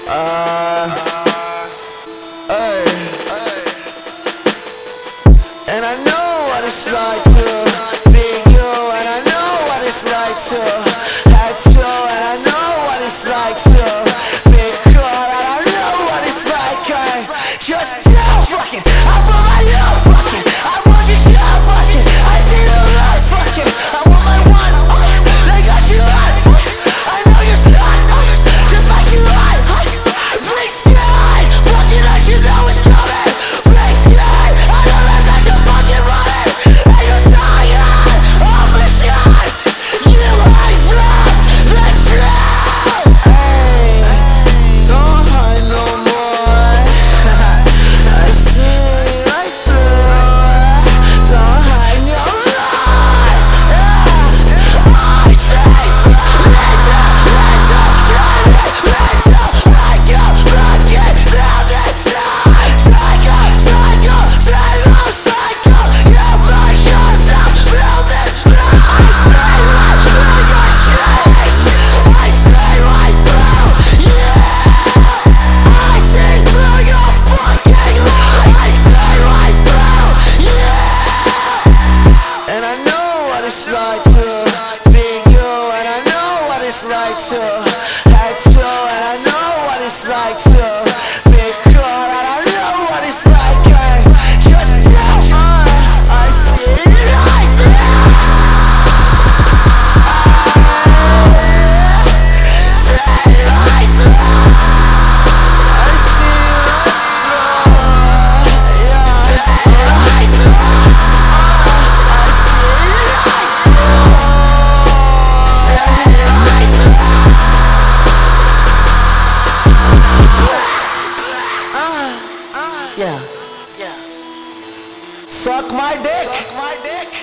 Hey. And I know what it's like to be you, and I know what it's like to have you, and I know what it's like to be caught, and I know what it's like. I just don't fucking, I want my love fucking, I want your job fucking, I see the love fucking, I want my one, they got you on, I know you're stuck, just like you are. Big sky, fucking let you know it's coming. Big sky, I know that you're fucking running, and you're tired of the shit you hide from the truth. Hey, don't hide no more. I see right through. Don't hide no more. I say, let's up, like you fucking love it. Psycho, psycho, psycho, psycho. You push yourself through this. I say right through your shit. I say right through you. I see through your fucking lies. I say right through you. And I know what it's like to be you, and I know what it's like to have you, and I know what it's like to be caught, and I know what it's like. I just don't, I see it right now. Say it right through. I see it right through. Yeah. Say it right through. I see it right through. Say it right through. Yeah. Suck my dick.